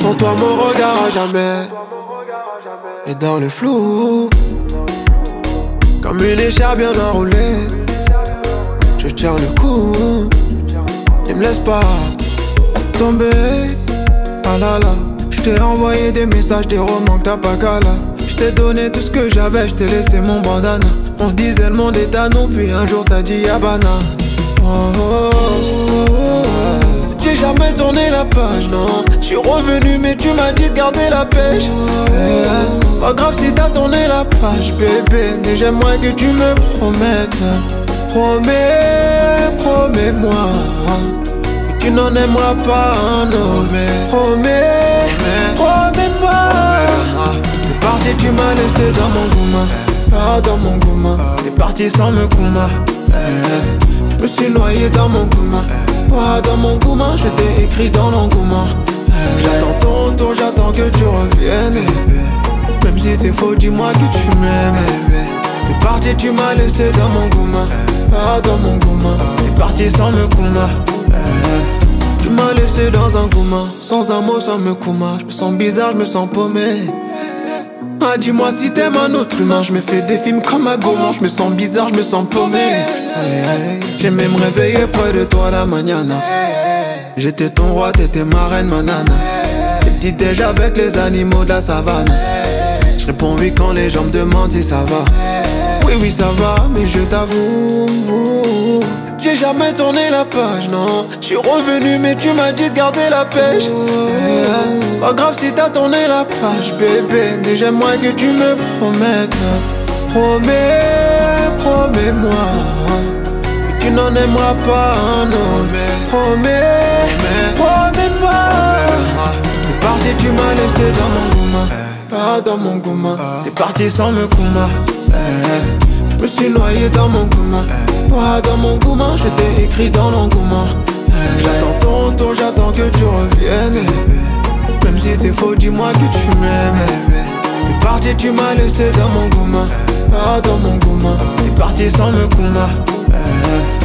Sans toi mon regard à jamais est dans le flou. Comme une écharpe bien enroulée, je tiens le coup. Ne me laisse pas tomber. Ah là là. Je t'ai envoyé des messages, des romans que t'as pas qu'à là. Je t'ai donné tout ce que j'avais, je t'ai laissé mon bandana. On se disait le monde est à nous, puis un jour t'as dit Yabana. Oh, oh, oh, oh. J'ai jamais tourné la page, non. J'suis revenu mais tu m'as dit de garder la pêche. Pas grave si t'as tourné la page, bébé, mais j'aimerais que tu me promettes. Promets, promets-moi que tu n'en aimeras pas un autre. Promets, promets-moi. T'es parti, tu m'as laissé dans mon gouma. Ah, dans mon gouma. T'es parti sans me gouma. Je me suis noyé dans mon gouma. Ah, dans mon gouma, je t'ai écrit dans l'engouement. J'attends ton tour, j'attends que tu reviennes. Même si c'est faux, dis-moi que tu m'aimes. T'es parti, tu m'as laissé dans mon gouma. Ah, dans mon gouma. T'es parti sans me gouma. Tu m'as laissé dans un gouma. Sans un mot, sans me gouma. Je me sens bizarre, je me sens paumé. Ah, dis-moi si t'aimes un autre humain. Je me fais des films comme un gourmand. Je me sens bizarre, je me sens paumé. J'aimais me réveiller près de toi la mañana. J'étais ton roi, t'étais ma reine, ma nana. T'es petit déjà avec les animaux de la savane. Je réponds oui quand les gens me demandent si ça va. Oui, oui, ça va, mais je t'avoue, j'ai jamais tourné la page, non. J'suis revenu, mais tu m'as dit de garder la pêche. Pas grave si t'as tourné la page, bébé, mais j'aimerais que tu me promettes. Promets, promets-moi que tu n'en aimeras pas un autre. Promets, promets-moi. T'es parti, tu m'as laissé dans mon gouma. Ah, dans mon gouma. T'es parti sans me gouma. Je me suis noyé dans mon gouma. Ah, dans mon gouma, je t'ai écrit dans l'engouement. J'attends ton tour, j'attends que tu reviennes. Même si c'est faux, dis-moi que tu m'aimes. T'es parti, tu m'as laissé dans mon gouma. Ah, dans mon gouma. T'es parti sans me gouma.